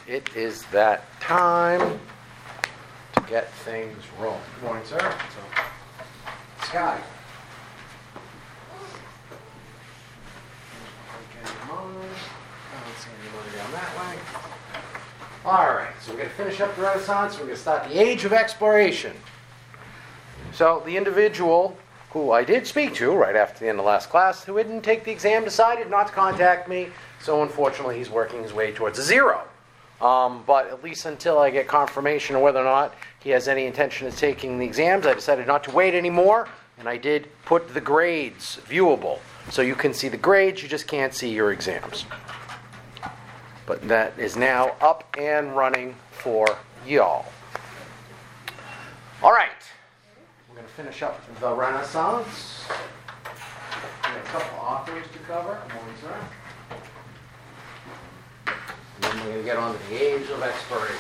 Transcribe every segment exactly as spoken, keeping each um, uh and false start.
it is that time to get things rolling. Good morning, sir. So, Scotty. Okay, come on. I don't see anybody down that way. All right, so we're going to finish up the Renaissance. We're going to start the Age of Exploration. So the individual who I did speak to right after the end of last class, who didn't take the exam, decided not to contact me. So unfortunately, he's working his way towards a zero. Um, but at least until I get confirmation of whether or not he has any intention of taking the exams, I decided not to wait anymore. And I did put the grades viewable. So you can see the grades, you just can't see your exams. But that is now up and running for y'all. All right. We're going to finish up the Renaissance. We have a couple authors to cover. Good morning, sir. And then we're going to get on to the Age of Exploration.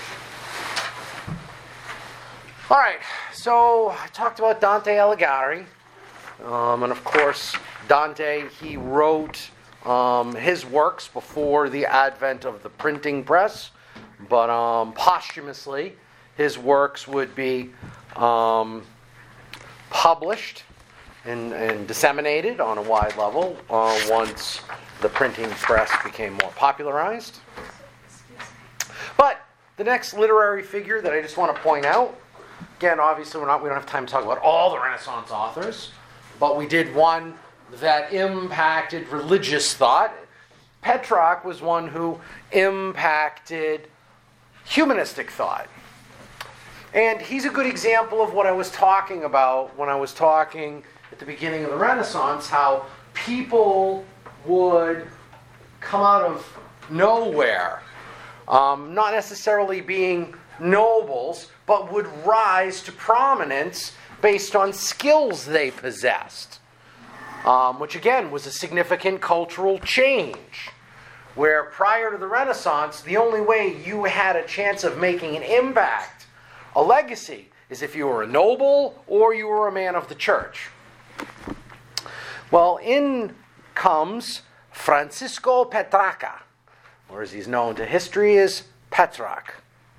All right. So I talked about Dante Alighieri. Um, and of course, Dante, he wrote um, his works before the advent of the printing press. But um, posthumously, his works would be um, published and, and disseminated on a wide level uh, once the printing press became more popularized. But the next literary figure that I just want to point out, again, obviously we're not, we don't have time to talk about all the Renaissance authors, but we did one that impacted religious thought. Petrarch was one who impacted humanistic thought. And he's a good example of what I was talking about when I was talking at the beginning of the Renaissance, how people would come out of nowhere, um, not necessarily being nobles, but would rise to prominence based on skills they possessed, um, which again was a significant cultural change. Where prior to the Renaissance, the only way you had a chance of making an impact, a legacy, is if you were a noble or you were a man of the church. Well, in comes Francisco Petrarca, or as he's known to history as Petrarch.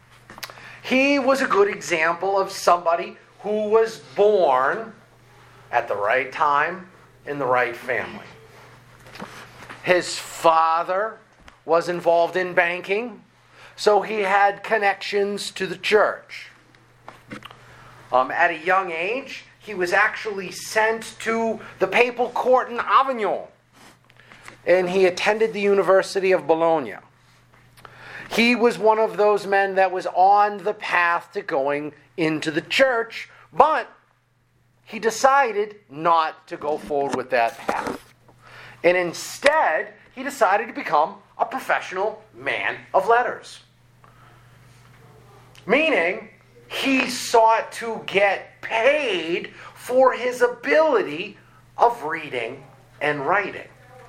He was a good example of somebody who was born at the right time in the right family. His father was involved in banking, so he had connections to the church. Um, at a young age, he was actually sent to the papal court in Avignon, and he attended the University of Bologna. He was one of those men that was on the path to going into the church, but he decided not to go forward with that path. And instead, he decided to become a professional man of letters. Meaning, he sought to get paid for his ability of reading and writing.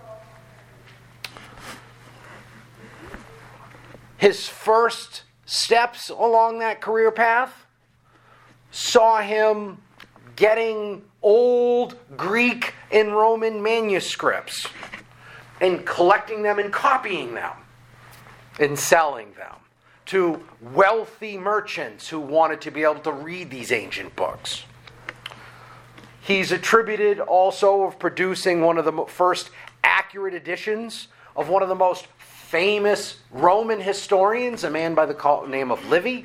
His first steps along that career path saw him getting old Greek and Roman manuscripts and collecting them and copying them and selling them to wealthy merchants who wanted to be able to read these ancient books. He's attributed also of producing one of the first accurate editions of one of the most famous Roman historians, a man by the name of Livy.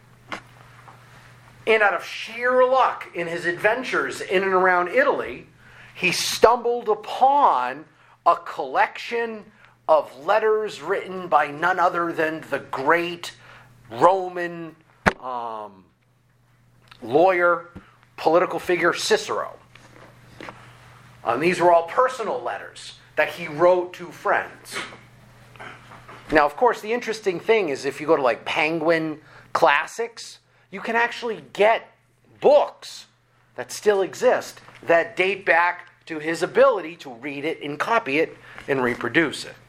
And out of sheer luck in his adventures in and around Italy, he stumbled upon a collection of letters written by none other than the great Roman um, lawyer, political figure Cicero. Um, these were all personal letters that he wrote to friends. Now, of course, the interesting thing is if you go to like Penguin Classics, you can actually get books that still exist that date back to his ability to read it and copy it and reproduce it.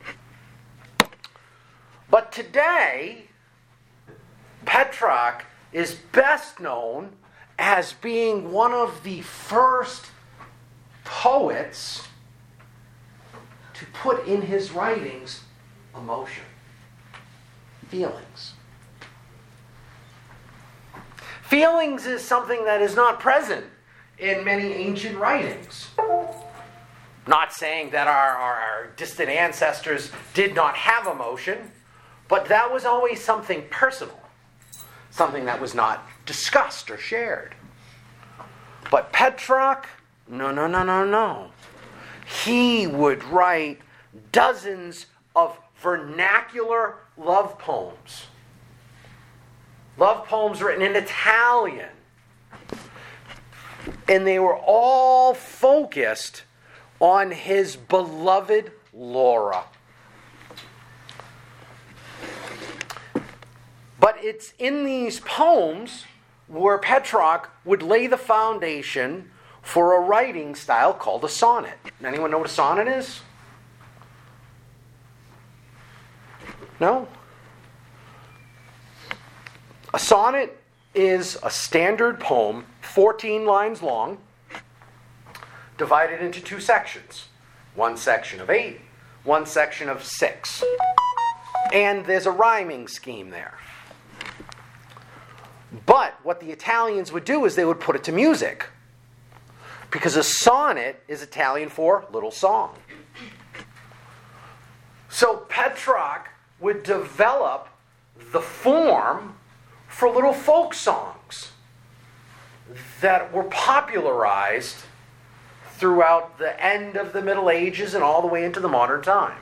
But today, Petrarch is best known as being one of the first poets to put in his writings emotion. feelings. Feelings is something that is not present in many ancient writings. Not saying that our, our, our distant ancestors did not have emotion, but that was always something personal, something that was not discussed or shared. But Petrarch, no, no, no, no, no. He would write dozens of vernacular love poems. Love poems written in Italian. And they were all focused on his beloved Laura. But it's in these poems where Petrarch would lay the foundation for a writing style called a sonnet. Anyone know what a sonnet is? No? A sonnet is a standard poem, fourteen lines long, divided into two sections. One section of eight, one section of six. And there's a rhyming scheme there. But what the Italians would do is they would put it to music. Because a sonnet is Italian for little song. So Petrarch would develop the form for little folk songs that were popularized throughout the end of the Middle Ages and all the way into the modern time.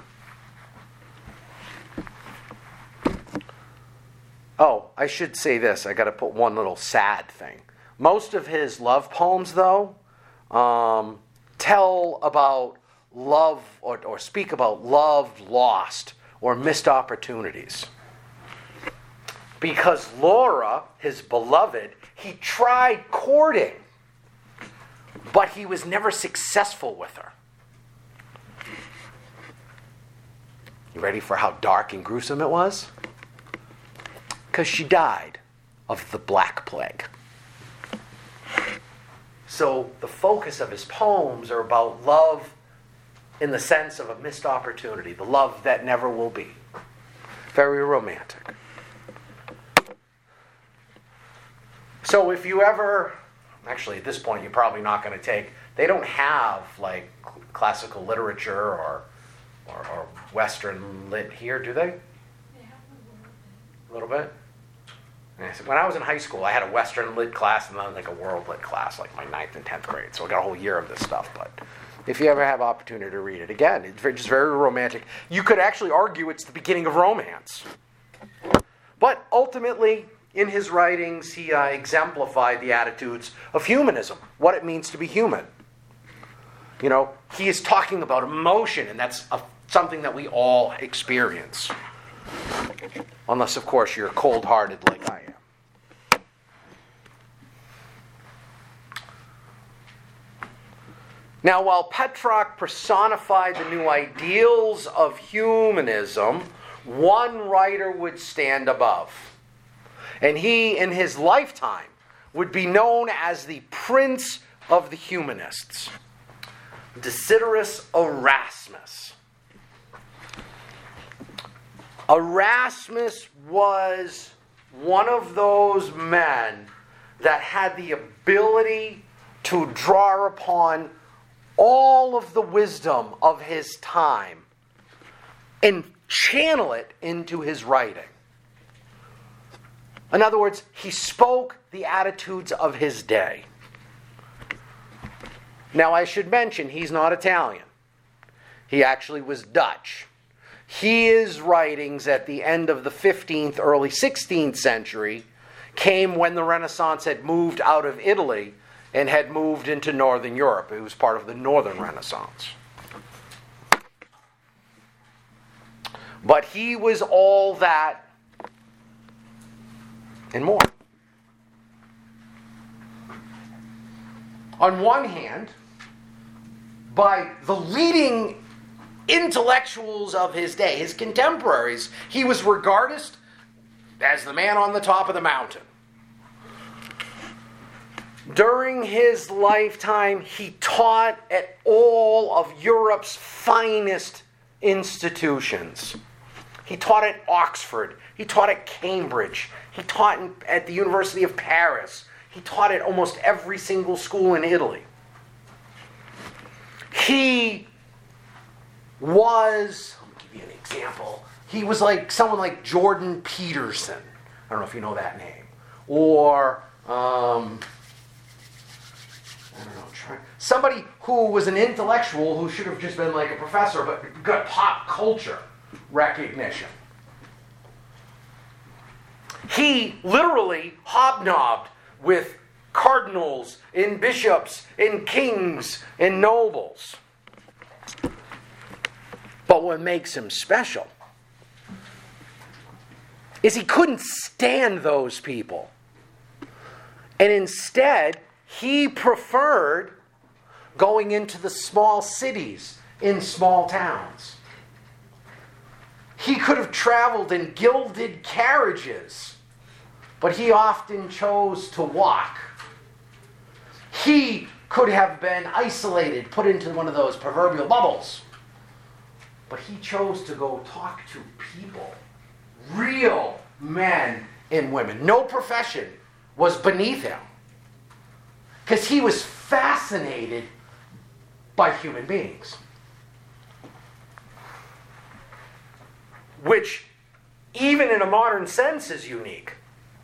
Oh, I should say this. I got to put one little sad thing. Most of his love poems, though, um, tell about love or, or speak about love lost or missed opportunities. Because Laura, his beloved, he tried courting, but he was never successful with her. You ready for how dark and gruesome it was? Because she died of the Black Plague. So the focus of his poems are about love in the sense of a missed opportunity, the love that never will be. Very romantic. So if you ever, actually at this point you're probably not going to take, they don't have like classical literature or, or, or Western lit here, do they? A little bit? When I was in high school, I had a Western lit class and then like a world lit class, like my ninth and tenth grade. So I got a whole year of this stuff. But if you ever have opportunity to read it, again, it's just very romantic. You could actually argue it's the beginning of romance. But ultimately, in his writings, he uh, exemplified the attitudes of humanism, what it means to be human. You know, he is talking about emotion, and that's a, something that we all experience. Unless, of course, you're cold-hearted like I am. Now, while Petrarch personified the new ideals of humanism, one writer would stand above. And he, in his lifetime, would be known as the Prince of the Humanists, Desiderius Erasmus. Erasmus was one of those men that had the ability to draw upon all of the wisdom of his time and channel it into his writing. In other words, he spoke the attitudes of his day. Now, I should mention, he's not Italian. He actually was Dutch. His writings at the end of the fifteenth, early sixteenth century came when the Renaissance had moved out of Italy and had moved into Northern Europe. It was part of the Northern Renaissance. But he was all that and more. On one hand, by the leading intellectuals of his day, his contemporaries, he was regarded as the man on the top of the mountain. During his lifetime, he taught at all of Europe's finest institutions. He taught at Oxford. He taught at Cambridge. He taught in, at the University of Paris. He taught at almost every single school in Italy. He was, let me give you an example. He was like someone like Jordan Peterson. I don't know if you know that name. Or, um, I don't know, try, somebody who was an intellectual who should have just been like a professor, but got pop culture recognition. He literally hobnobbed with cardinals and bishops and kings and nobles. But what makes him special is he couldn't stand those people. And instead, he preferred going into the small cities in small towns. He could have traveled in gilded carriages, but he often chose to walk. He could have been isolated, put into one of those proverbial bubbles, but he chose to go talk to people, real men and women. No profession was beneath him, because he was fascinated by human beings. Which, even in a modern sense, is unique.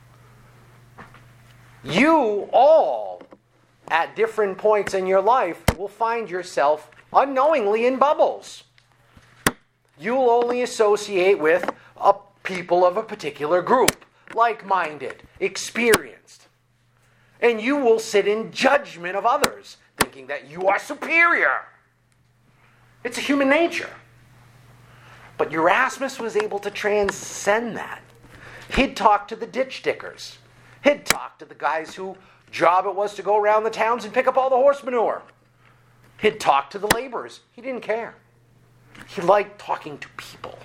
You all, at different points in your life, will find yourself unknowingly in bubbles. You'll only associate with a people of a particular group, like-minded, experienced. And you will sit in judgment of others, thinking that you are superior. It's a human nature. But Erasmus was able to transcend that. He'd talk to the ditch diggers. He'd talk to the guys whose job it was to go around the towns and pick up all the horse manure. He'd talk to the laborers. He didn't care. He liked talking to people.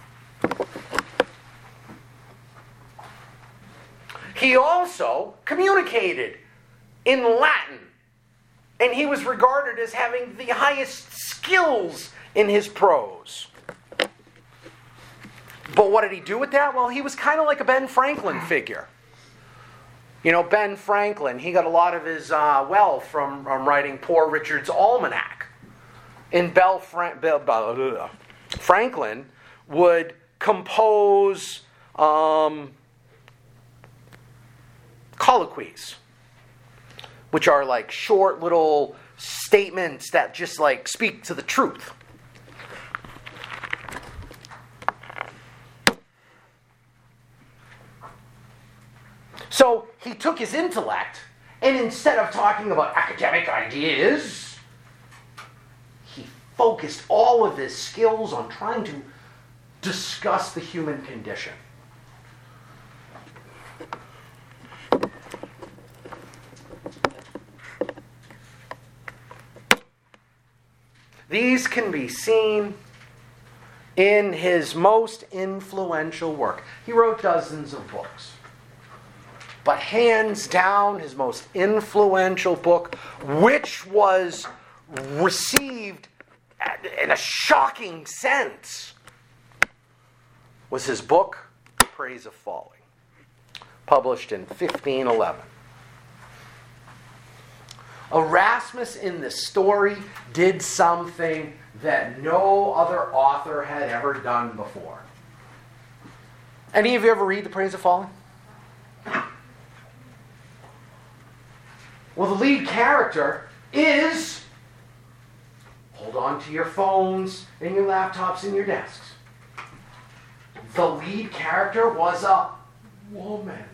He also communicated in Latin. And he was regarded as having the highest skills in his prose. But what did he do with that? Well, he was kind of like a Ben Franklin figure. You know, Ben Franklin, he got a lot of his uh, wealth from um, writing Poor Richard's Almanac. And Bell Fra- Bell, blah, blah, blah. Franklin would compose um, colloquies, which are like short little statements that just like speak to the truth. So he took his intellect, and instead of talking about academic ideas, he focused all of his skills on trying to discuss the human condition. These can be seen in his most influential work. He wrote dozens of books. But hands down, his most influential book, which was received in a shocking sense, was his book, Praise of Folly, published in fifteen eleven. Erasmus in this story did something that no other author had ever done before. Any of you ever read The Praise of Folly? Well, the lead character is, hold on to your phones and your laptops and your desks. The lead character was a woman.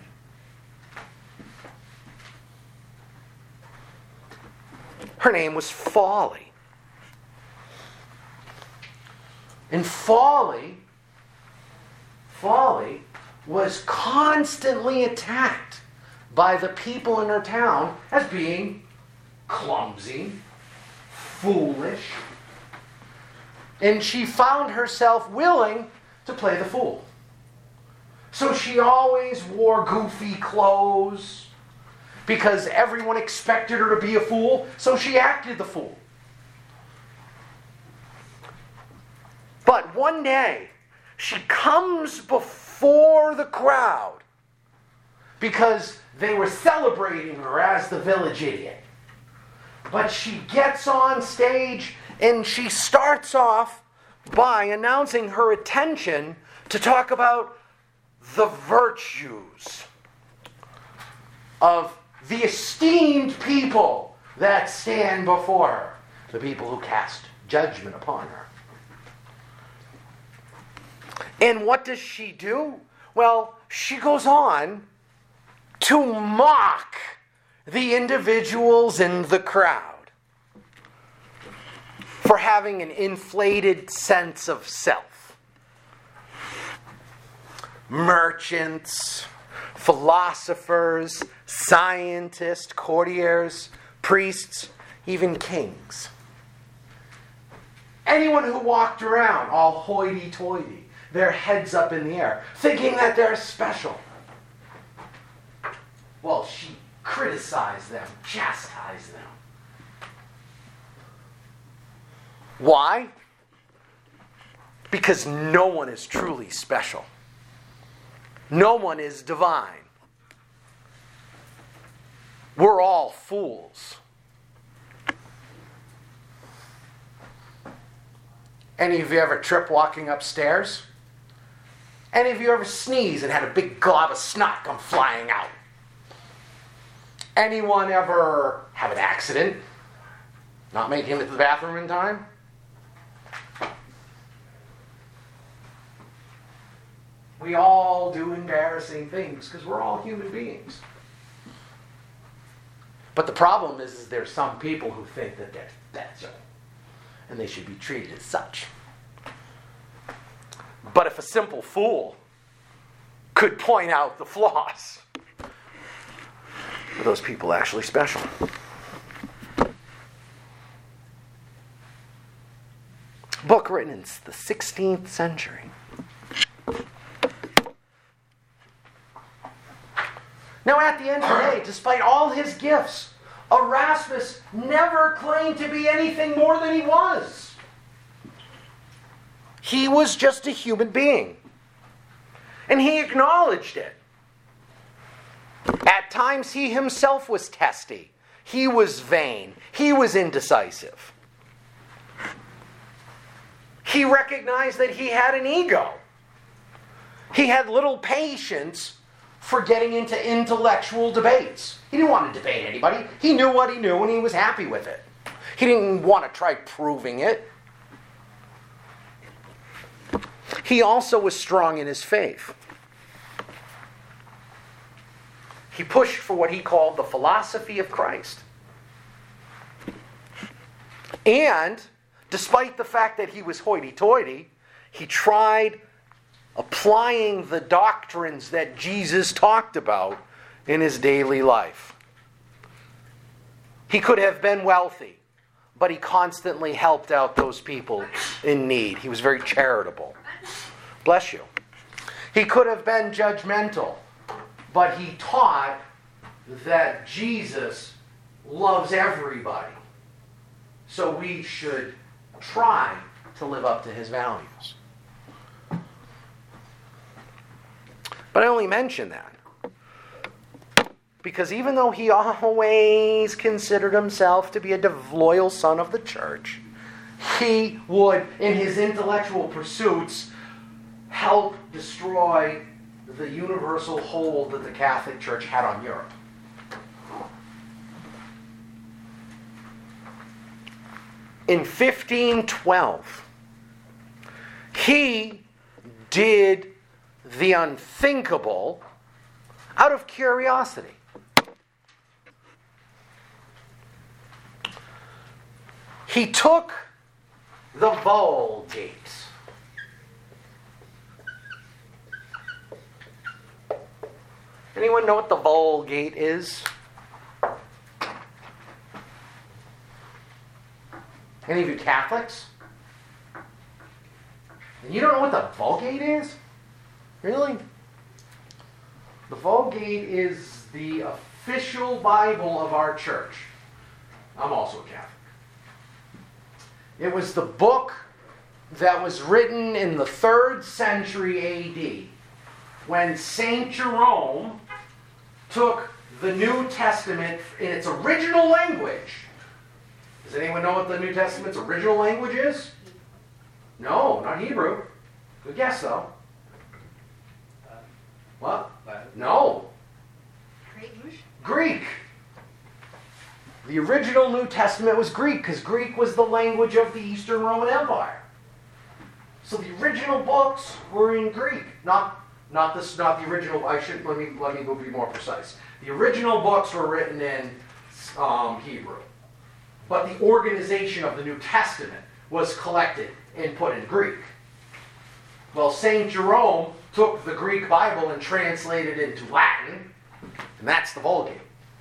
Her name was Folly. And Folly, Folly was constantly attacked by the people in her town as being clumsy, foolish. And she found herself willing to play the fool. So she always wore goofy clothes because everyone expected her to be a fool, so she acted the fool. But one day, she comes before the crowd because they were celebrating her as the village idiot. But she gets on stage and she starts off by announcing her intention to talk about the virtues of the esteemed people that stand before her, the people who cast judgment upon her. And what does she do? Well, she goes on to mock the individuals in the crowd for having an inflated sense of self. Merchants, philosophers, scientists, courtiers, priests, even kings. Anyone who walked around all hoity-toity, their heads up in the air, thinking that they're special. Well, she criticized them, chastised them. Why? Because no one is truly special. No one is divine. We're all fools. Any of you ever trip walking upstairs? Any of you ever sneeze and had a big glob of snot come flying out? Anyone ever have an accident? Not making it to the bathroom in time? We all do embarrassing things because we're all human beings. But the problem is, is there's some people who think that they're special and they should be treated as such. But if a simple fool could point out the flaws, are those people actually special? Book written in the sixteenth century. Now, at the end of the day, despite all his gifts, Erasmus never claimed to be anything more than he was. He was just a human being. And he acknowledged it. At times, he himself was testy. He was vain. He was indecisive. He recognized that he had an ego. He had little patience for getting into intellectual debates. He didn't want to debate anybody. He knew what he knew and he was happy with it. He didn't want to try proving it. He also was strong in his faith. He pushed for what he called the philosophy of Christ. And despite the fact that he was hoity-toity, he tried applying the doctrines that Jesus talked about in his daily life. He could have been wealthy, but he constantly helped out those people in need. He was very charitable. Bless you. He could have been judgmental, but he taught that Jesus loves everybody. So we should try to live up to his values. But I only mention that because even though he always considered himself to be a loyal son of the church, he would, in his intellectual pursuits, help destroy the universal hold that the Catholic Church had on Europe. In fifteen twelve, he did the unthinkable out of curiosity. He took the Vulgate. Anyone know what the Vulgate is? Any of you Catholics? And you don't know what the Vulgate is? Really? The Vulgate is the official Bible of our church. I'm also a Catholic. It was the book that was written in the third century A D, when Saint Jerome took the New Testament in its original language. Does anyone know what the New Testament's original language is? No, not Hebrew. Good guess, though. What? No. Greek. The original New Testament was Greek, because Greek was the language of the Eastern Roman Empire. So the original books were in Greek. Not, not this, not the original. I should let me let me be more precise. The original books were written in um, Hebrew, but the organization of the New Testament was collected and put in Greek. Well, Saint Jerome took the Greek Bible and translated it into Latin, and that's the Vulgate.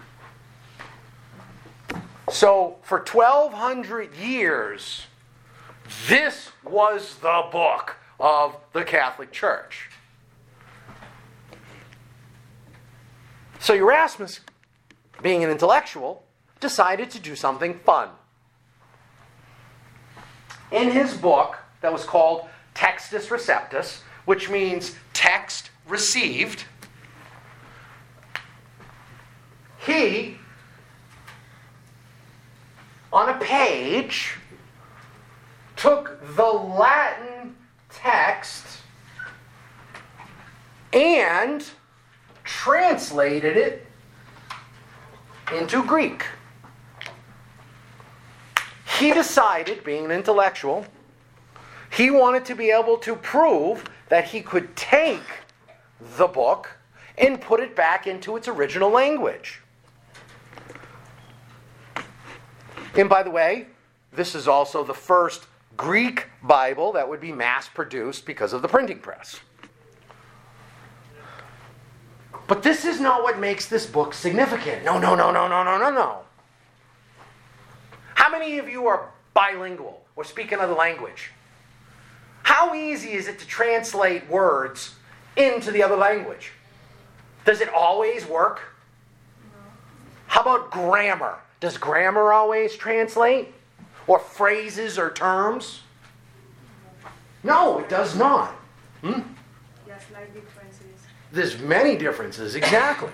So, for twelve hundred years, this was the book of the Catholic Church. So Erasmus, being an intellectual, decided to do something fun. In his book that was called Textus Receptus, which means text received, he, on a page, took the Latin text and translated it into Greek. He decided, being an intellectual, he wanted to be able to prove that he could take the book and put it back into its original language. And by the way, this is also the first Greek Bible that would be mass-produced because of the printing press. But this is not what makes this book significant. No, no, no, no, no, no, no, no. How many of you are bilingual or speak another language? How easy is it to translate words into the other language? Does it always work? How about grammar? Does grammar always translate? Or phrases or terms? No, it does not. Hmm? Yes, like differences. There's many differences, exactly.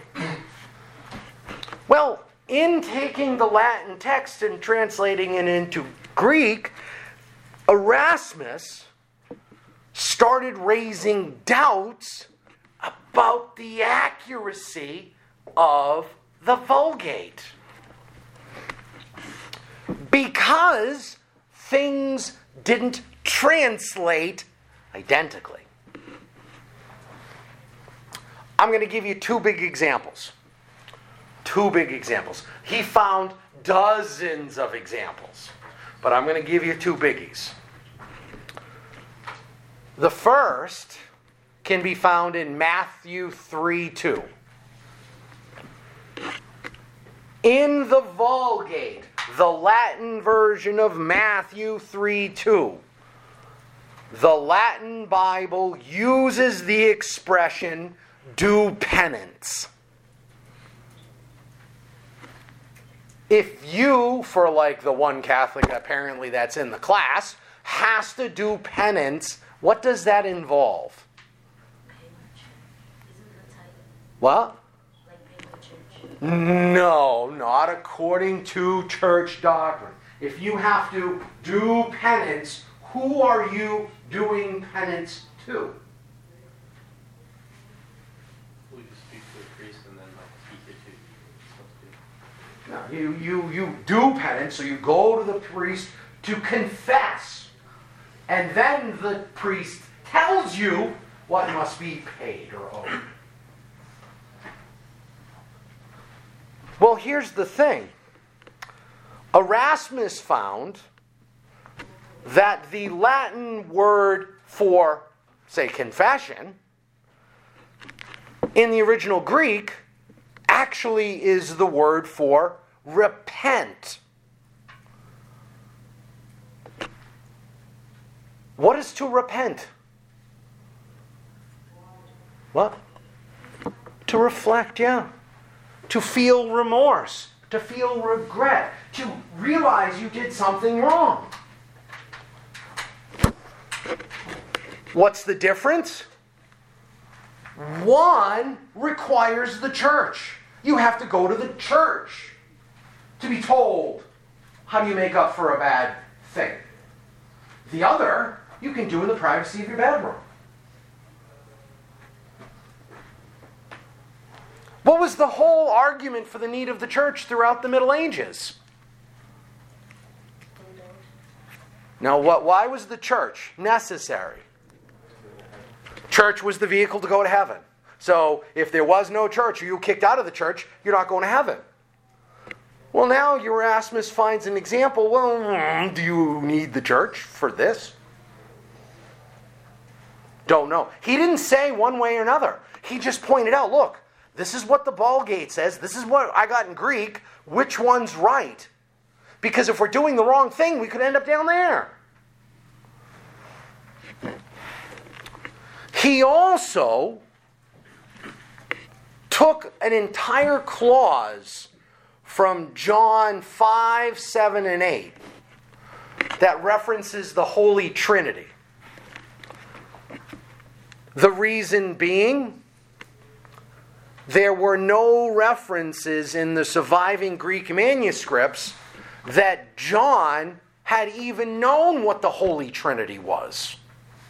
Well, in taking the Latin text and translating it into Greek, Erasmus started raising doubts about the accuracy of the Vulgate. Because things didn't translate identically. I'm going to give you two big examples. Two big examples. He found dozens of examples, but I'm going to give you two biggies. The first can be found in Matthew three two. In the Vulgate, the Latin version of Matthew three two, the Latin Bible uses the expression do penance. If you, for like the one Catholic apparently that's in the class, has to do penance, what does that involve? What? No, not according to church doctrine. If you have to do penance, who are you doing penance to? We just speak to a priest and then like speak it to No, you, you, you do penance, so you go to the priest to confess. And then the priest tells you what must be paid or owed. Well, here's the thing. Erasmus found that the Latin word for, say, confession, in the original Greek, actually is the word for repent. What is to repent? What? To reflect, yeah. To feel remorse, to feel regret, to realize you did something wrong. What's the difference? One requires the church. You have to go to the church to be told how do you make up for a bad thing. The other, you can do in the privacy of your bedroom. What was the whole argument for the need of the church throughout the Middle Ages? Now, what? Why was the church necessary? Church was the vehicle to go to heaven. So, if there was no church, or you were kicked out of the church, you're not going to heaven. Well, now Erasmus finds an example. Well, do you need the church for this? Don't know. He didn't say one way or another. He just pointed out, look, this is what the Vulgate says. This is what I got in Greek. Which one's right? Because if we're doing the wrong thing, we could end up down there. He also took an entire clause from John five, seven, and eight that references the Holy Trinity. The reason being, there were no references in the surviving Greek manuscripts that John had even known what the Holy Trinity was.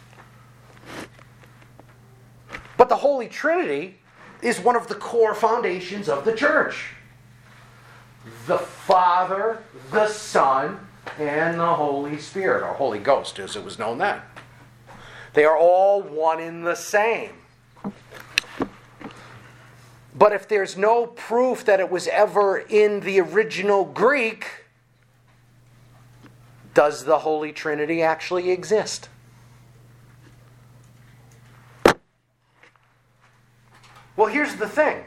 But the Holy Trinity is one of the core foundations of the church. The Father, the Son, and the Holy Spirit, or Holy Ghost as it was known then. They are all one in the same. But if there's no proof that it was ever in the original Greek, does the Holy Trinity actually exist? Well, here's the thing.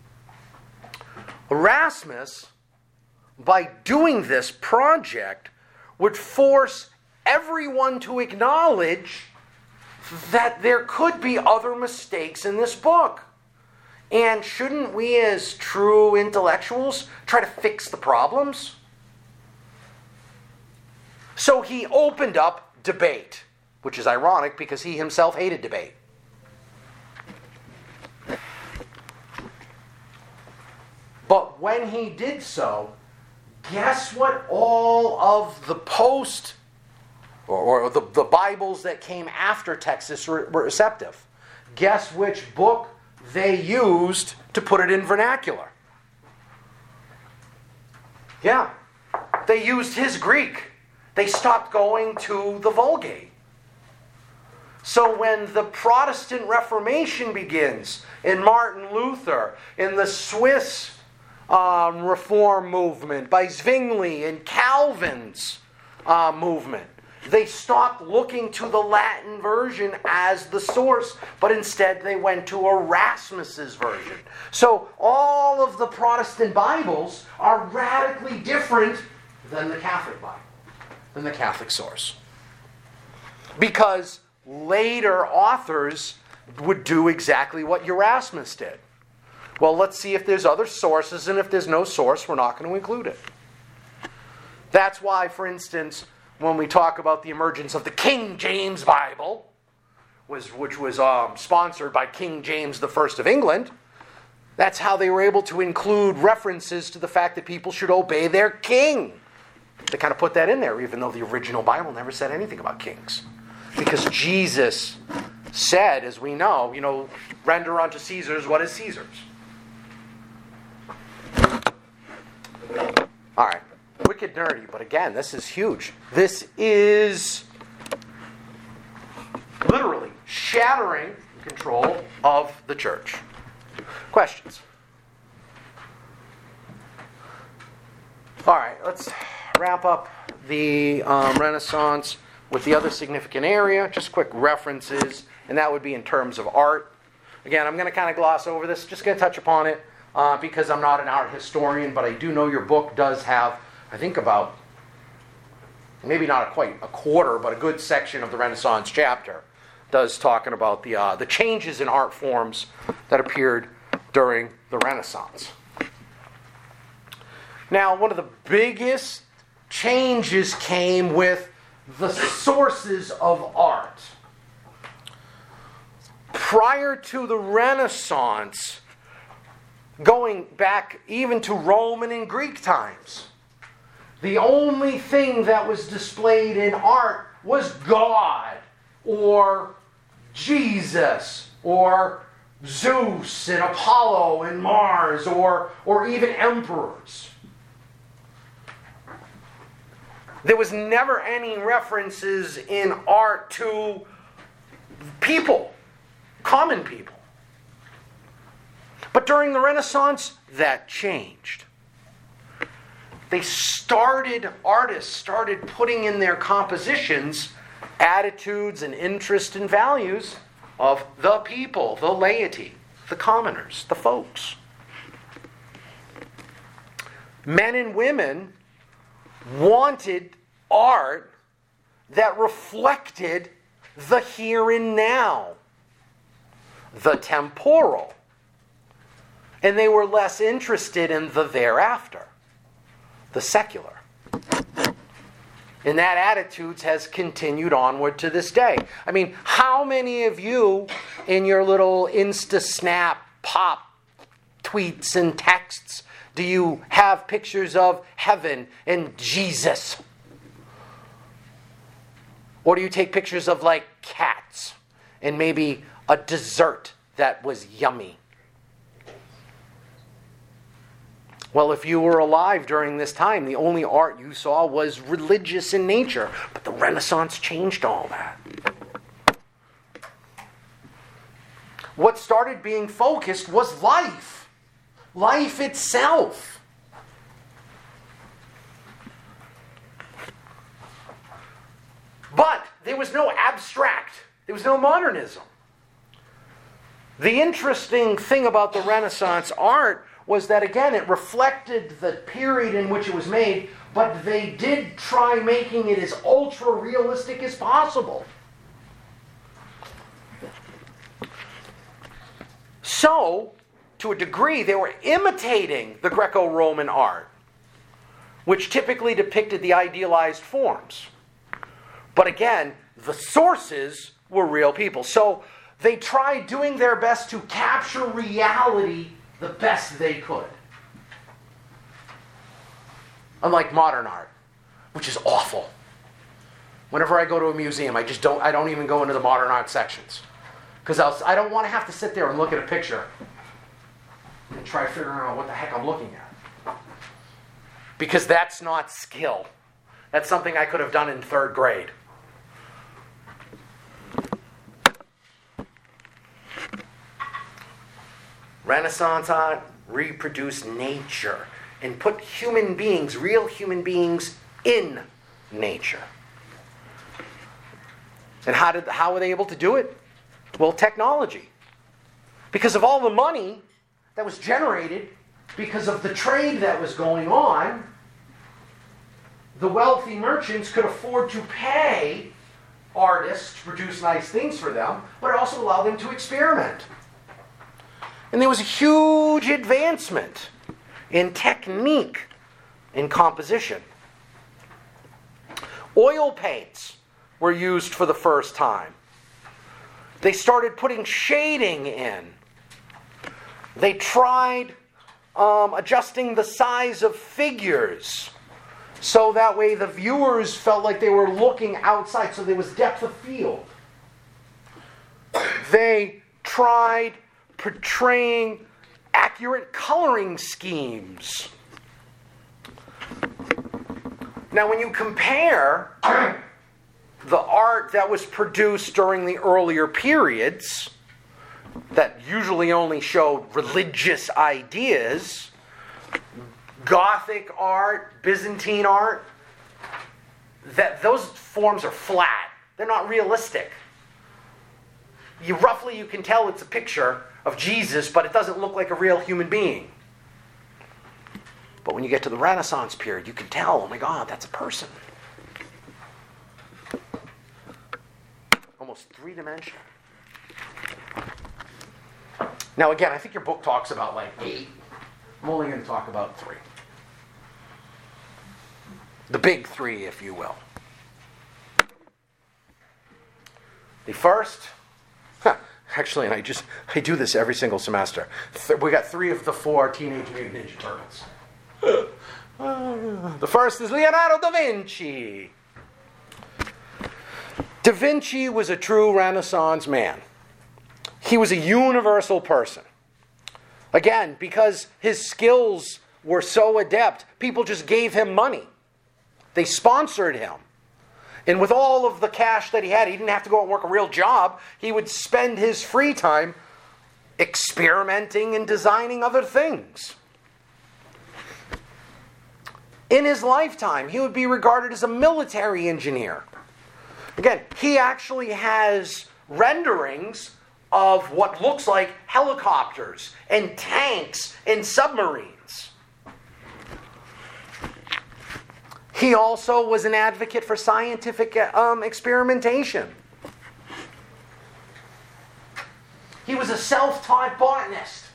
Erasmus, by doing this project, would force everyone to acknowledge that there could be other mistakes in this book. And shouldn't we as true intellectuals try to fix the problems? So he opened up debate, which is ironic because he himself hated debate. But when he did so, guess what all of the post, or, or the, the Bibles that came after Textus were, were receptive? Guess which book they used to put it in vernacular? Yeah, they used his Greek. They stopped going to the Vulgate. So when the Protestant Reformation begins in Martin Luther, in the Swiss um, Reform movement by Zwingli and Calvin's uh, movement, they stopped looking to the Latin version as the source, but instead they went to Erasmus's version. So all of the Protestant Bibles are radically different than the Catholic Bible, than the Catholic source. Because later authors would do exactly what Erasmus did. Well, let's see if there's other sources, and if there's no source, we're not going to include it. That's why, for instance, when we talk about the emergence of the King James Bible, was, which was um, sponsored by King James the First of England, that's how they were able to include references to the fact that people should obey their king. They kind of put that in there, even though the original Bible never said anything about kings. Because Jesus said, as we know, you know, render unto Caesar's what is Caesar's. All right. Wicked nerdy, but again, this is huge. This is literally shattering control of the church. Questions? All right, let's wrap up the um, Renaissance with the other significant area. Just quick references, and that would be in terms of art. Again, I'm going to kind of gloss over this, just going to touch upon it uh, because I'm not an art historian, but I do know your book does have, I think, about maybe not a quite a quarter, but a good section of the Renaissance chapter does talking about the uh, the changes in art forms that appeared during the Renaissance. Now, one of the biggest changes came with the sources of art. prior to the Renaissance, going back even to Roman and Greek times, the only thing that was displayed in art was God or Jesus or Zeus and Apollo and Mars or, or even emperors. There was never any references in art to people, common people. But during the Renaissance, that changed. They started, artists started putting in their compositions attitudes and interests and values of the people, the laity, the commoners, the folks. Men and women wanted art that reflected the here and now, the temporal. And they were less interested in the thereafter, the secular. And that attitude has continued onward to this day. I mean, how many of you in your little Insta Snap pop tweets and texts do you have pictures of heaven and Jesus? Or do you take pictures of like cats and maybe a dessert that was yummy? Well, if you were alive during this time, the only art you saw was religious in nature. But the Renaissance changed all that. What started being focused was life. Life itself. But there was no abstract. There was no modernism. The interesting thing about the Renaissance art was that, again, it reflected the period in which it was made, but they did try making it as ultra-realistic as possible. So, to a degree, they were imitating the Greco-Roman art, which typically depicted the idealized forms. But again, the sources were real people. So, they tried doing their best to capture reality the best they could. Unlike modern art, which is awful. Whenever I go to a museum, I just don't I don't even go into the modern art sections. Because I don't want to have to sit there and look at a picture and try figuring out what the heck I'm looking at. Because that's not skill. That's something I could have done in third grade. Renaissance art reproduced nature and put human beings, real human beings, in nature. And how did how were they able to do it? Well, technology. Because of all the money that was generated, because of the trade that was going on, the wealthy merchants could afford to pay artists to produce nice things for them, but it also allowed them to experiment. And there was a huge advancement in technique in composition. Oil paints were used for the first time. They started putting shading in. They tried um, adjusting the size of figures so that way the viewers felt like they were looking outside, so there was depth of field. They tried portraying accurate coloring schemes. Now, when you compare the art that was produced during the earlier periods, that usually only showed religious ideas, Gothic art, Byzantine art, that those forms are flat. They're not realistic. You roughly you can tell it's a picture of Jesus, but it doesn't look like a real human being. But when you get to the Renaissance period, you can tell, oh my God, that's a person. Almost three-dimensional. Now again, I think your book talks about like eight. I'm only going to talk about three. The big three, if you will. The first, Actually, and I just I do this every single semester. Th- we got three of the four Teenage Mutant Ninja Turtles. Uh, the first is Leonardo da Vinci. Da Vinci was a true Renaissance man. He was a universal person. Again, because his skills were so adept, people just gave him money. They sponsored him. And with all of the cash that he had, he didn't have to go and work a real job. He would spend his free time experimenting and designing other things. In his lifetime, he would be regarded as a military engineer. Again, he actually has renderings of what looks like helicopters and tanks and submarines. He also was an advocate for scientific um, experimentation. He was a self-taught botanist.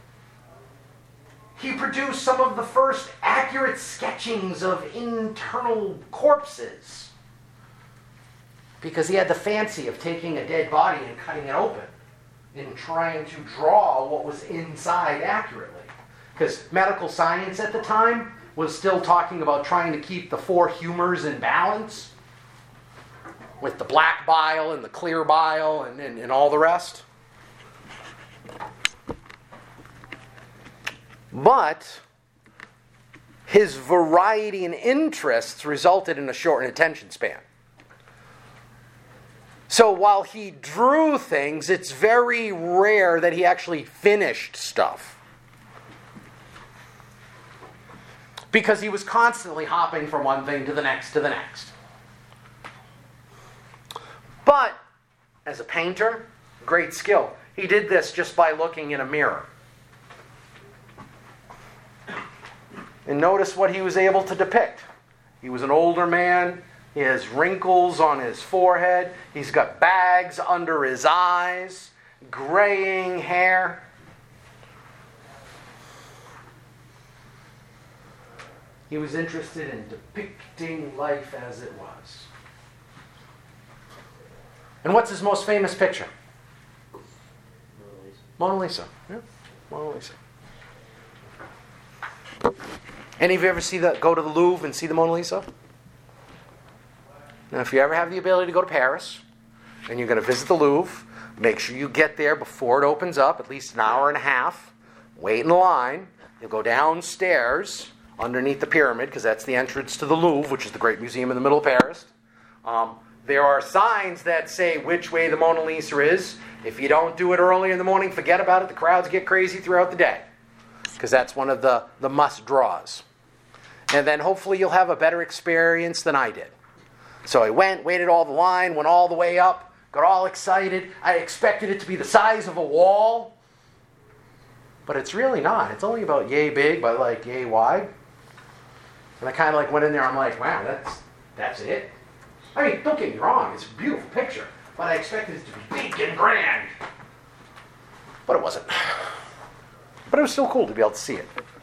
He produced some of the first accurate sketchings of internal corpses because he had the fancy of taking a dead body and cutting it open and trying to draw what was inside accurately. Because medical science at the time was still talking about trying to keep the four humors in balance with the black bile and the clear bile and, and, and all the rest. But his variety in interests resulted in a shortened attention span. So while he drew things, it's very rare that he actually finished stuff. Because he was constantly hopping from one thing to the next to the next. But as a painter, great skill. He did this just by looking in a mirror. And notice what he was able to depict. He was an older man. He has wrinkles on his forehead. He's got bags under his eyes, graying hair. He was interested in depicting life as it was. And what's his most famous picture? Mona Lisa. Yeah, Mona Lisa. Any of you ever see the, go to the Louvre and see the Mona Lisa? Now, if you ever have the ability to go to Paris and you're going to visit the Louvre, make sure you get there before it opens up, at least an hour and a half. Wait in line. You'll go downstairs underneath the pyramid, because that's the entrance to the Louvre, which is the great museum in the middle of Paris. Um, there are signs that say which way the Mona Lisa is. If you don't do it early in the morning, forget about it. The crowds get crazy throughout the day, because that's one of the, the must-draws. And then hopefully you'll have a better experience than I did. So I went, waited all the line, went all the way up, got all excited. I expected it to be the size of a wall. But it's really not. It's only about yay big by like yay wide. And I kind of like went in there, I'm like, wow, that's that's it? I mean, don't get me wrong, it's a beautiful picture. But I expected it to be big and grand. But it wasn't. But it was still cool to be able to see it.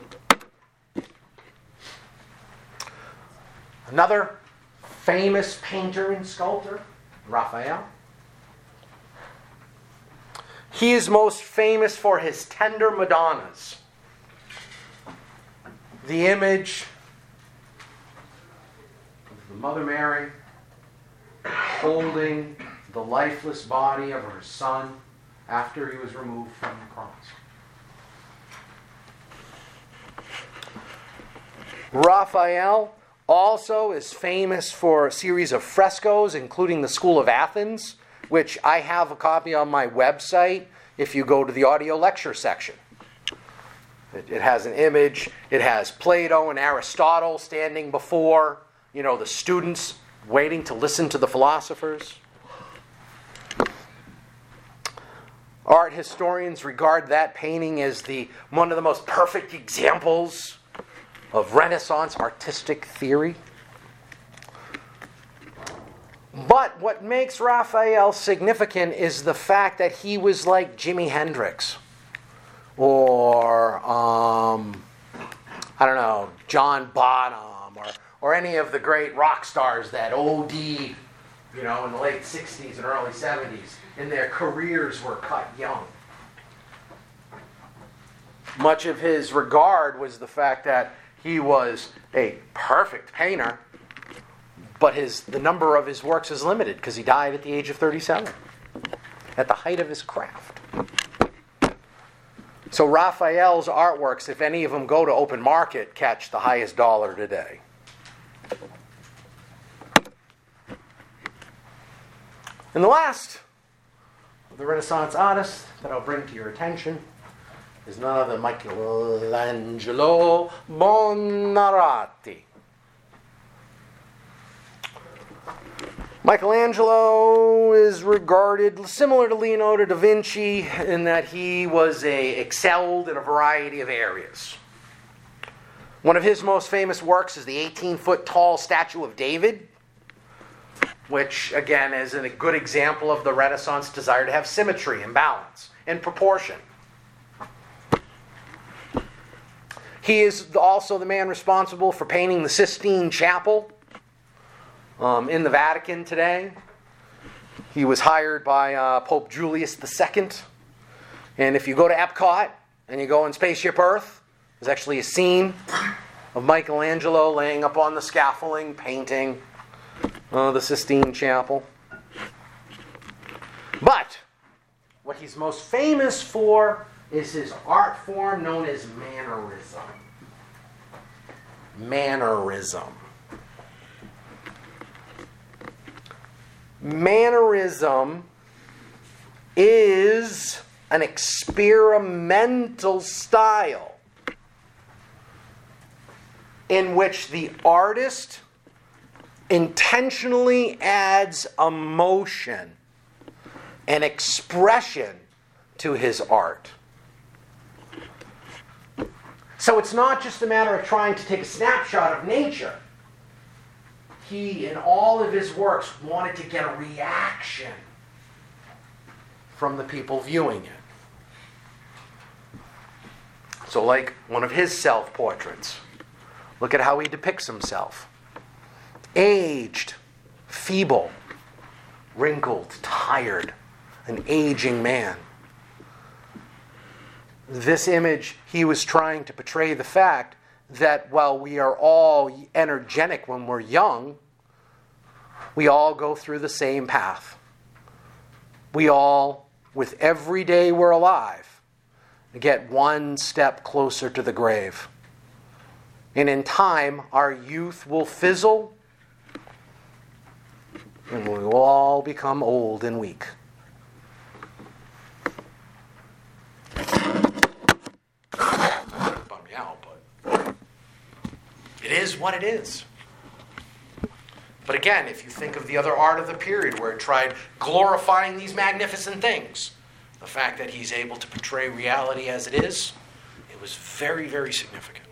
Another famous painter and sculptor, Raphael. He is most famous for his tender Madonnas. The image of the Mother Mary holding the lifeless body of her son after he was removed from the cross. Raphael also is famous for a series of frescoes, including the School of Athens, which I have a copy on my website if you go to the audio lecture section. It, it has an image. It has Plato and Aristotle standing before, you know, the students waiting to listen to the philosophers. Art historians regard that painting as the one of the most perfect examples of Renaissance artistic theory. But what makes Raphael significant is the fact that he was like Jimi Hendrix or, um, I don't know, John Bonham or, or any of the great rock stars that O D'd you know, in the late sixties and early seventies, and their careers were cut young. Much of his regard was the fact that he was a perfect painter, but his the number of his works is limited because he died at the age of thirty-seven, at the height of his craft. So Raphael's artworks, if any of them go to open market, catch the highest dollar today. And the last of the Renaissance artists that I'll bring to your attention is none other than Michelangelo Buonarroti. Michelangelo is regarded similar to Leonardo da Vinci in that he was a, excelled in a variety of areas. One of his most famous works is the eighteen-foot tall statue of David, which, again, is a good example of the Renaissance desire to have symmetry and balance and proportion. He is also the man responsible for painting the Sistine Chapel um, in the Vatican today. He was hired by uh, Pope Julius the Second. And if you go to Epcot and you go in Spaceship Earth, there's actually a scene of Michelangelo laying up on the scaffolding, painting uh, the Sistine Chapel. But what he's most famous for is his art form known as mannerism. Mannerism. Mannerism is an experimental style in which the artist intentionally adds emotion and expression to his art. So it's not just a matter of trying to take a snapshot of nature. He, in all of his works, wanted to get a reaction from the people viewing it. So like one of his self-portraits, look at how he depicts himself. Aged, feeble, wrinkled, tired, an aging man. This image, he was trying to portray the fact that while we are all energetic when we're young, we all go through the same path. We all, with every day we're alive, get one step closer to the grave. And in time, our youth will fizzle, and we will all become old and weak. It is what it is. But again, if you think of the other art of the period where it tried glorifying these magnificent things, the fact that he's able to portray reality as it is, it was very, very significant.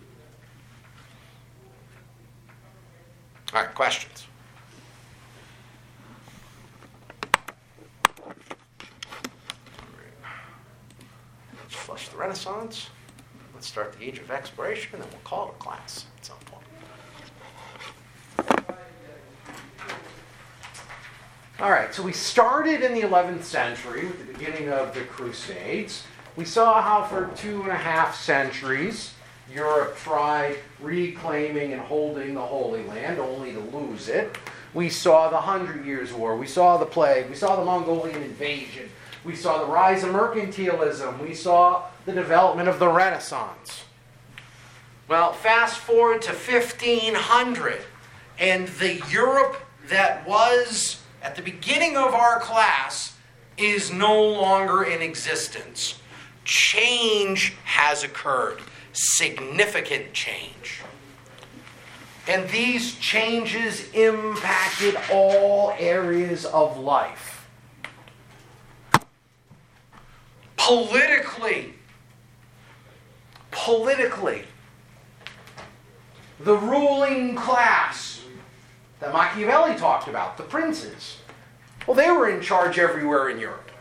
All right, questions? Let's flush the Renaissance. Let's start the Age of Exploration, and then we'll call it a class at some point. All right, so we started in the eleventh century with the beginning of the Crusades. We saw how for two and a half centuries Europe tried reclaiming and holding the Holy Land, only to lose it. We saw the Hundred Years' War. We saw the plague. We saw the Mongolian invasion. We saw the rise of mercantilism. We saw the development of the Renaissance. Well, fast forward to fifteen hundred, and the Europe that was at the beginning of our class is no longer in existence. Change has occurred. Significant change. And these changes impacted all areas of life. Politically, politically, the ruling class that Machiavelli talked about, the princes, well, they were in charge everywhere in Europe.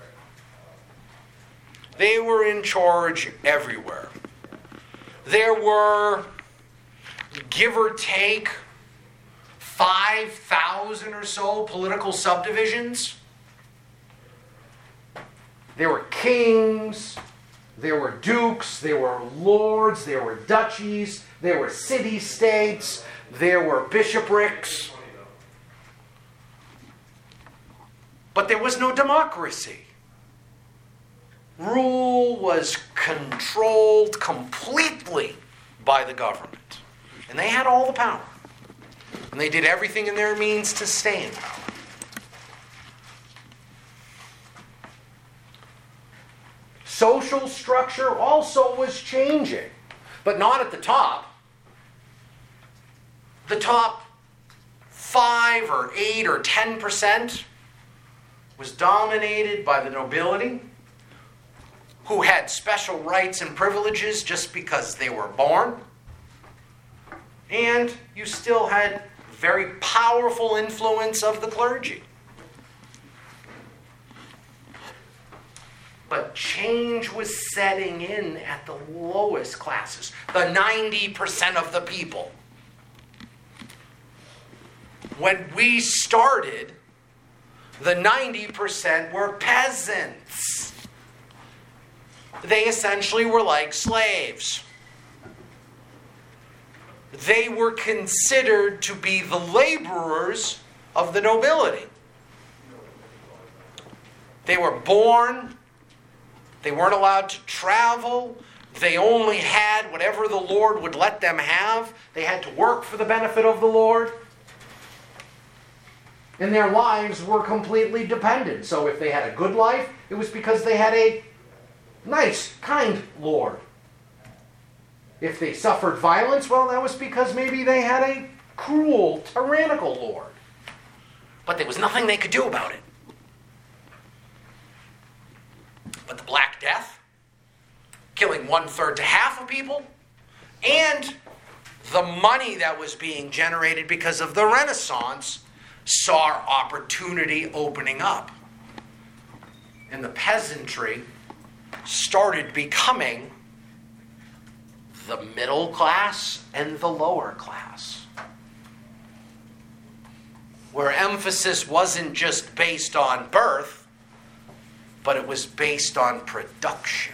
They were in charge everywhere. There were, give or take, five thousand or so political subdivisions. There were kings, there were dukes, there were lords, there were duchies, there were city-states, there were bishoprics. But there was no democracy. Rule was controlled completely by the government. And they had all the power. And they did everything in their means to stay in power. Social structure also was changing, but not at the top. The top five or eight or ten percent was dominated by the nobility, who had special rights and privileges just because they were born. And you still had very powerful influence of the clergy. But change was setting in at the lowest classes, the ninety percent of the people. When we started, the ninety percent were peasants. They essentially were like slaves. They were considered to be the laborers of the nobility. They were born. They weren't allowed to travel. They only had whatever the Lord would let them have. They had to work for the benefit of the Lord. And their lives were completely dependent. So if they had a good life, it was because they had a nice, kind Lord. If they suffered violence, well, that was because maybe they had a cruel, tyrannical Lord. But there was nothing they could do about it. But the Black Death, killing one-third to half of people, and the money that was being generated because of the Renaissance saw opportunity opening up. And the peasantry started becoming the middle class and the lower class, where emphasis wasn't just based on birth, but it was based on production.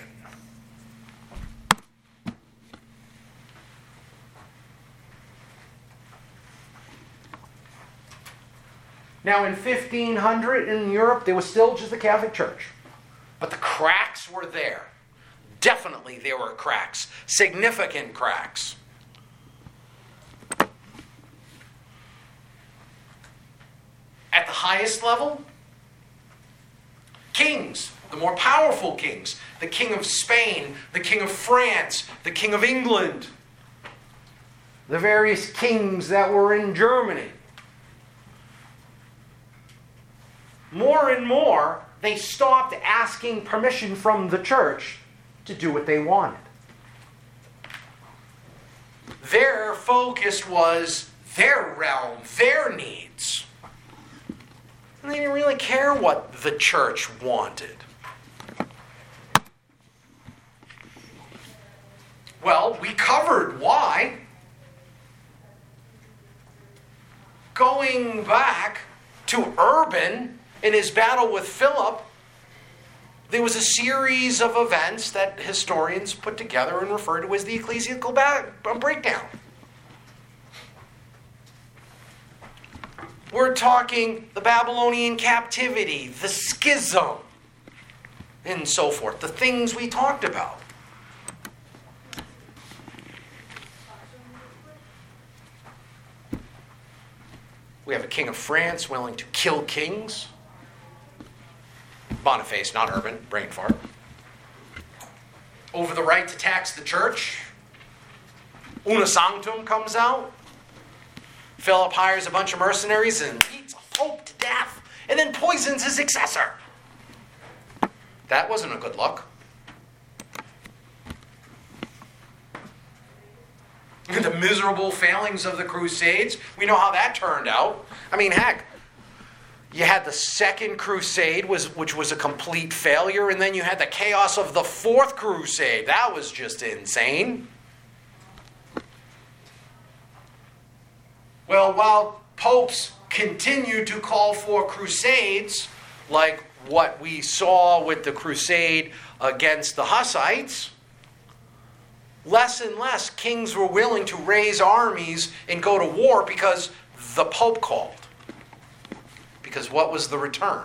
Now in fifteen hundred in Europe, there was still just the Catholic Church. But the cracks were there. Definitely there were cracks. Significant cracks. At the highest level, kings, the more powerful kings, the King of Spain, the King of France, the King of England, the various kings that were in Germany. More and more, they stopped asking permission from the church to do what they wanted. Their focus was their realm, their needs. And they didn't really care what the church wanted. Well, we covered why. Going back to Urban in his battle with Philip, there was a series of events that historians put together and refer to as the ecclesiastical ba- breakdown. We're talking the Babylonian captivity, the schism, and so forth. The things we talked about. We have a king of France willing to kill kings. Boniface, not Urban, brain fart. Over the right to tax the church. Una Sanctum comes out. Philip hires a bunch of mercenaries and beats a pope to death, and then poisons his successor. That wasn't a good look. The miserable failings of the Crusades, we know how that turned out. I mean, heck, you had the Second Crusade, was, which was a complete failure, and then you had the chaos of the Fourth Crusade. That was just insane. Well, while popes continued to call for crusades, like what we saw with the crusade against the Hussites, less and less kings were willing to raise armies and go to war because the Pope called. Because what was the return?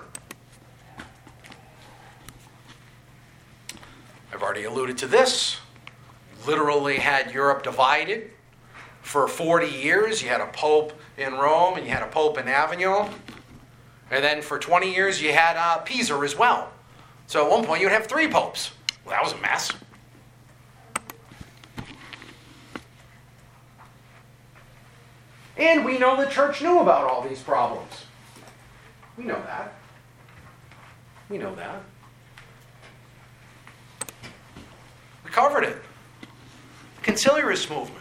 I've already alluded to this. Literally had Europe divided. For forty years, you had a Pope in Rome and you had a Pope in Avignon. And then for twenty years, you had uh, Pisa as well. So at one point, you'd have three popes. Well, that was a mess. And we know the church knew about all these problems. We know that. We know that. We covered it. The conciliarist movement.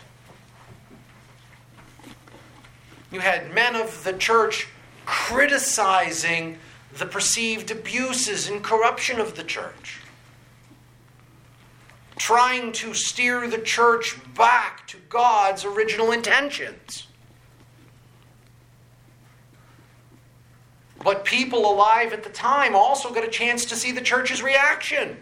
You had men of the church criticizing the perceived abuses and corruption of the church, trying to steer the church back to God's original intentions. But people alive at the time also got a chance to see the church's reaction.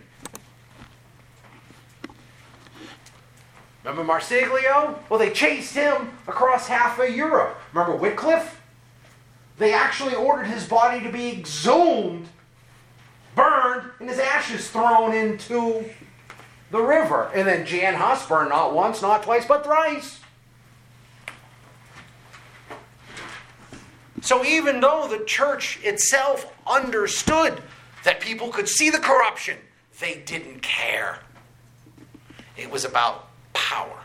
Remember Marsiglio? Well, they chased him across half of Europe. Remember Wycliffe? They actually ordered his body to be exhumed, burned, and his ashes thrown into the river. And then Jan Hus burned not once, not twice, but thrice. So even though the church itself understood that people could see the corruption, they didn't care. It was about power.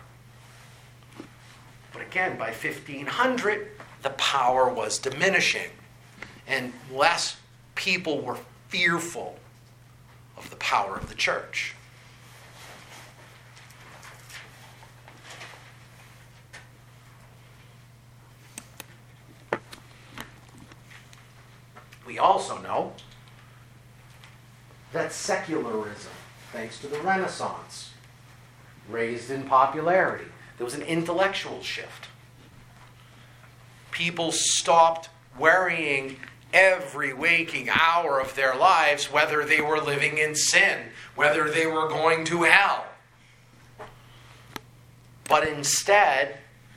But again, by fifteen hundred, the power was diminishing, and less people were fearful of the power of the church. We also know that secularism, thanks to the Renaissance, raised in popularity. There was an intellectual shift. People stopped worrying every waking hour of their lives whether they were living in sin, whether they were going to hell. But instead,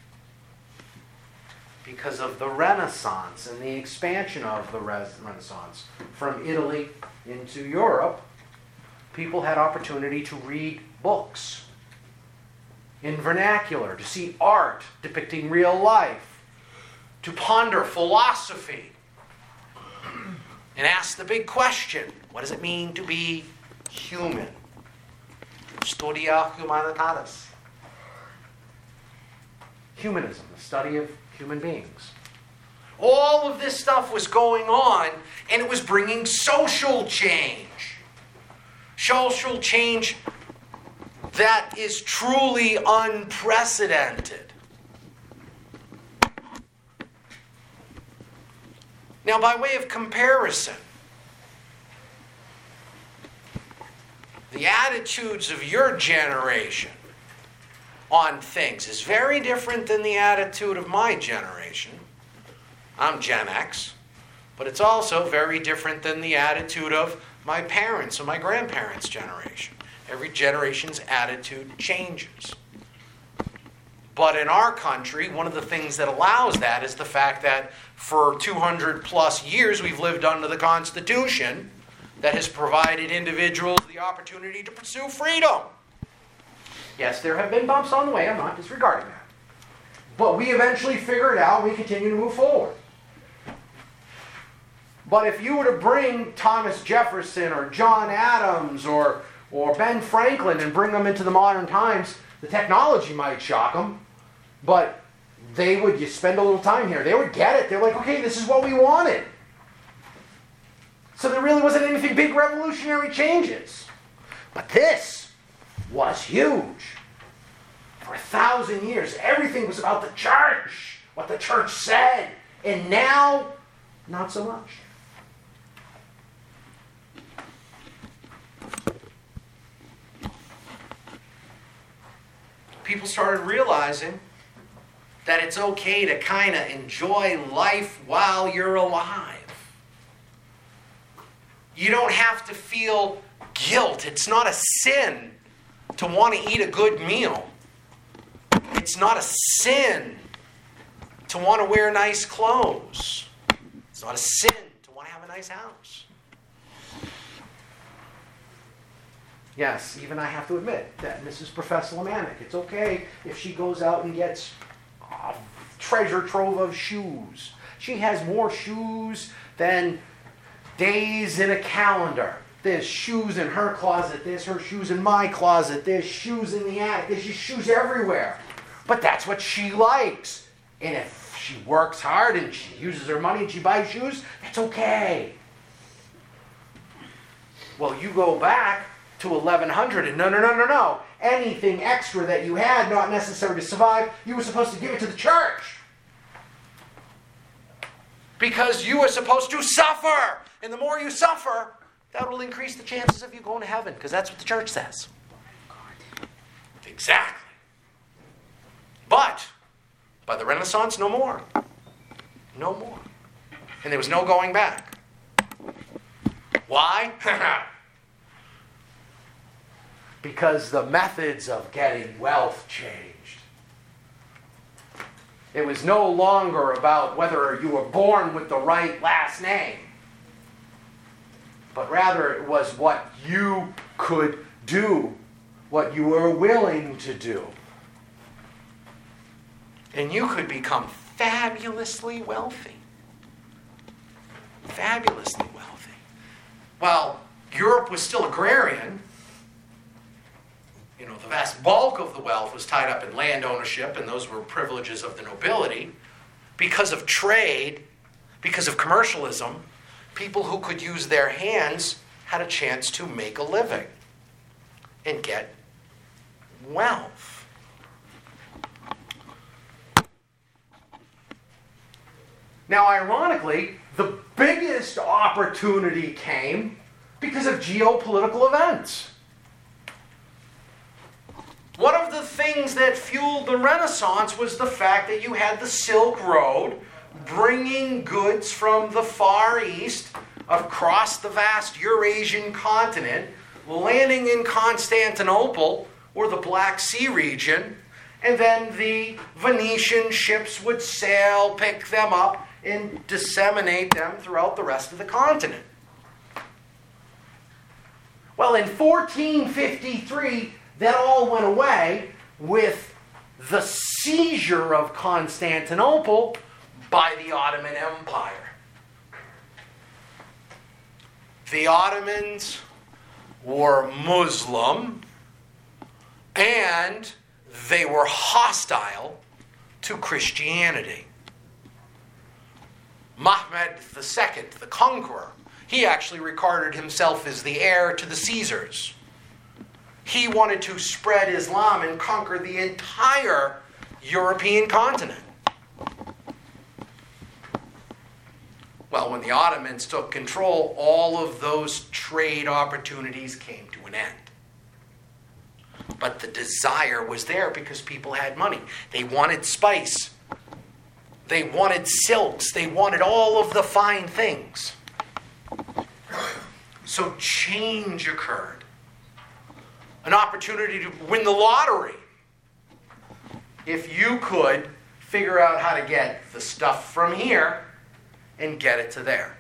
because of the Renaissance and the expansion of the Renaissance from Italy into Europe, people had opportunity to read books in vernacular, to see art depicting real life, to ponder philosophy, and ask the big question, what does it mean to be human? Studia Humanitatis. Humanism, the study of human beings. All of this stuff was going on, and it was bringing social change. Social change that is truly unprecedented. Now, by way of comparison, the attitudes of your generation on things is very different than the attitude of my generation. I'm Gen X, but it's also very different than the attitude of my parents' or my grandparents' generation. Every generation's attitude changes. But in our country, one of the things that allows that is the fact that for two hundred plus years we've lived under the Constitution that has provided individuals the opportunity to pursue freedom. Yes, there have been bumps on the way. I'm not disregarding that. But we eventually figure it out and we continue to move forward. But if you were to bring Thomas Jefferson or John Adams or, or Ben Franklin and bring them into the modern times, the technology might shock them, but they would, you spend a little time here, they would get it. They're like, okay, this is what we wanted. So there really wasn't anything big revolutionary changes. But this was huge. For a thousand years, everything was about the church, what the church said. And now, not so much. People started realizing that it's okay to kind of enjoy life while you're alive. You don't have to feel guilt. It's not a sin to want to eat a good meal. It's not a sin to want to wear nice clothes. It's not a sin to want to have a nice house. Yes, even I have to admit that Missus Professor Lemanik, it's okay if she goes out and gets a treasure trove of shoes. She has more shoes than days in a calendar. There's shoes in her closet. There's her shoes in my closet. There's shoes in the attic. There's just shoes everywhere. But that's what she likes. And if she works hard and she uses her money and she buys shoes, that's okay. Well, you go back to eleven hundred and no, no, no, no, no. Anything extra that you had, not necessary to survive, you were supposed to give it to the church. Because you were supposed to suffer. And the more you suffer, that will increase the chances of you going to heaven. Because that's what the church says. Exactly. But, by the Renaissance, no more. No more. And there was no going back. Why? Because the methods of getting wealth changed. It was no longer about whether you were born with the right last name, but rather it was what you could do, what you were willing to do. And you could become fabulously wealthy. Fabulously wealthy. Well, Europe was still agrarian. You know, the vast bulk of the wealth was tied up in land ownership, and those were privileges of the nobility. Because of trade, because of commercialism, people who could use their hands had a chance to make a living and get wealth. Now, ironically, the biggest opportunity came because of geopolitical events. One of the things that fueled the Renaissance was the fact that you had the Silk Road bringing goods from the Far East across the vast Eurasian continent, landing in Constantinople or the Black Sea region, and then the Venetian ships would sail, pick them up, and disseminate them throughout the rest of the continent. Well, in fourteen fifty-three, that all went away with the seizure of Constantinople by the Ottoman Empire. The Ottomans were Muslim, and they were hostile to Christianity. Mehmed the Second, the conqueror, he actually regarded himself as the heir to the Caesars. He wanted to spread Islam and conquer the entire European continent. Well, when the Ottomans took control, all of those trade opportunities came to an end. But the desire was there because people had money. They wanted spice. They wanted silks. They wanted all of the fine things. So change occurred. An opportunity to win the lottery. If you could figure out how to get the stuff from here and get it to there.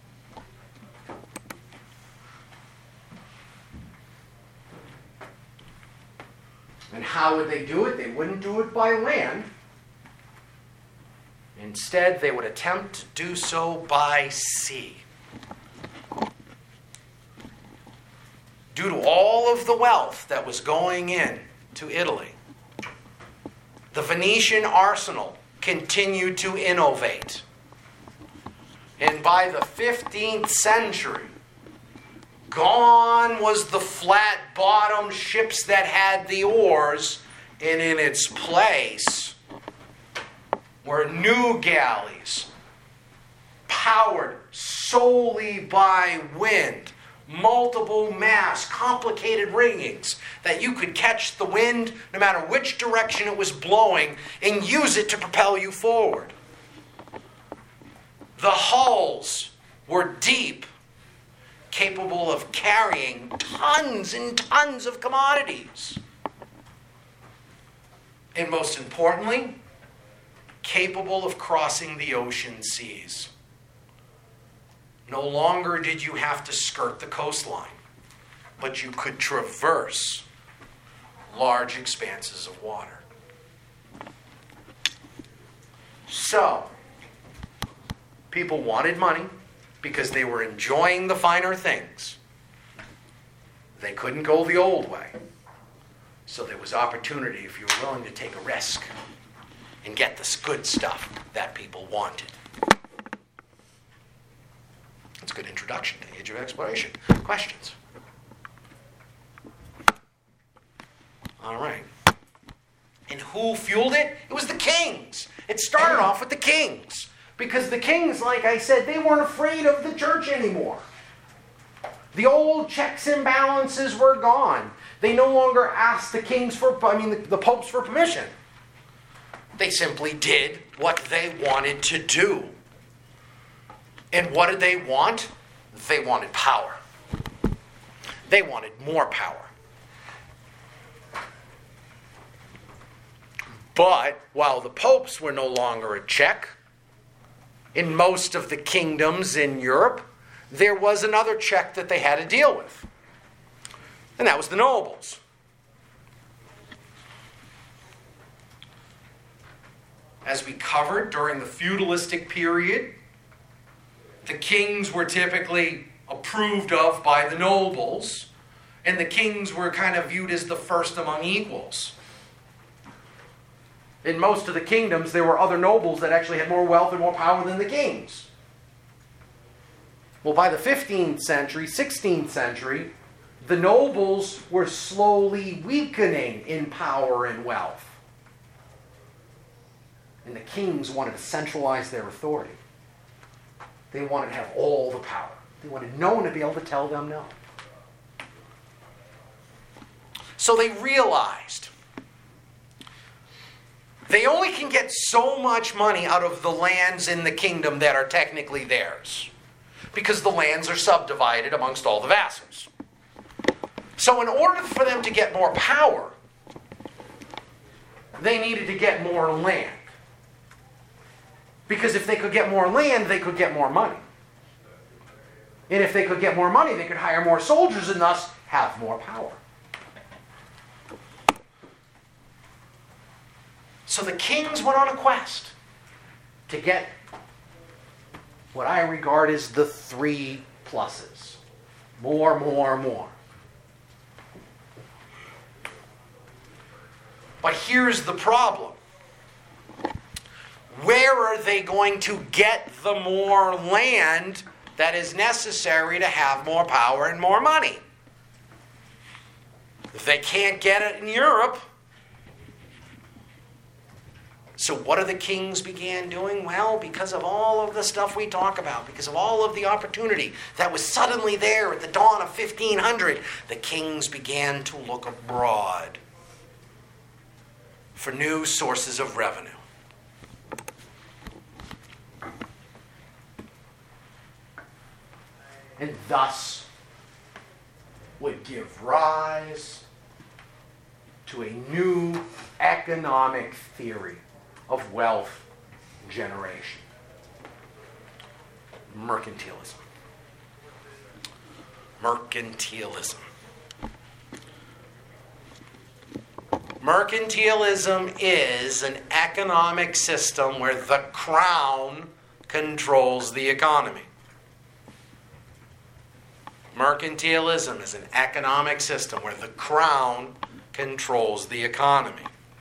And how would they do it? They wouldn't do it by land. Instead, they would attempt to do so by sea. Due to all of the wealth that was going in to Italy, the Venetian arsenal continued to innovate. And by the fifteenth century, gone was the flat-bottomed ships that had the oars, and in its place were new galleys, powered solely by wind, multiple mass, complicated riggings that you could catch the wind no matter which direction it was blowing and use it to propel you forward. The hulls were deep, capable of carrying tons and tons of commodities. And most importantly, capable of crossing the ocean seas. No longer did you have to skirt the coastline, but you could traverse large expanses of water. So, people wanted money because they were enjoying the finer things. They couldn't go the old way. So there was opportunity if you were willing to take a risk and get this good stuff that people wanted. That's a good introduction to the Age of Exploration. Questions? All right. And who fueled it? It was the kings. It started off with the kings. Because the kings, like I said, they weren't afraid of the church anymore. The old checks and balances were gone. They no longer asked the kings for, I mean, the, the popes for permission. They simply did what they wanted to do. And what did they want? They wanted power. They wanted more power. But while the popes were no longer a check, in most of the kingdoms in Europe, there was another check that they had to deal with. And that was the nobles. As we covered during the feudalistic period, the kings were typically approved of by the nobles, and the kings were kind of viewed as the first among equals. In most of the kingdoms, there were other nobles that actually had more wealth and more power than the kings. Well, by the fifteenth century, sixteenth century, the nobles were slowly weakening in power and wealth. And the kings wanted to centralize their authority. They wanted to have all the power. They wanted no one to be able to tell them no. So they realized they only can get so much money out of the lands in the kingdom that are technically theirs, because the lands are subdivided amongst all the vassals. So in order for them to get more power, they needed to get more land. Because if they could get more land, they could get more money. And if they could get more money, they could hire more soldiers and thus have more power. So the kings went on a quest to get what I regard as the three pluses. More, more, more. But here's the problem. Where are they going to get the more land that is necessary to have more power and more money? If they can't get it in Europe. So what do the kings began doing? Well, because of all of the stuff we talk about, because of all of the opportunity that was suddenly there at the dawn of fifteen hundred, the kings began to look abroad for new sources of revenue. And thus would give rise to a new economic theory of wealth generation. Mercantilism. Mercantilism. Mercantilism is an economic system where the crown controls the economy. Mercantilism is an economic system where the crown controls the economy.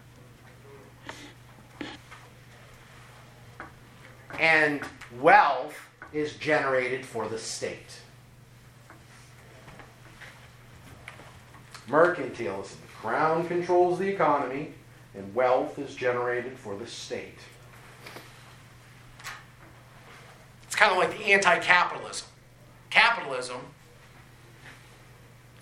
And wealth is generated for the state. Mercantilism, the crown controls the economy, and wealth is generated for the state. It's kind of like the anti-capitalism. Capitalism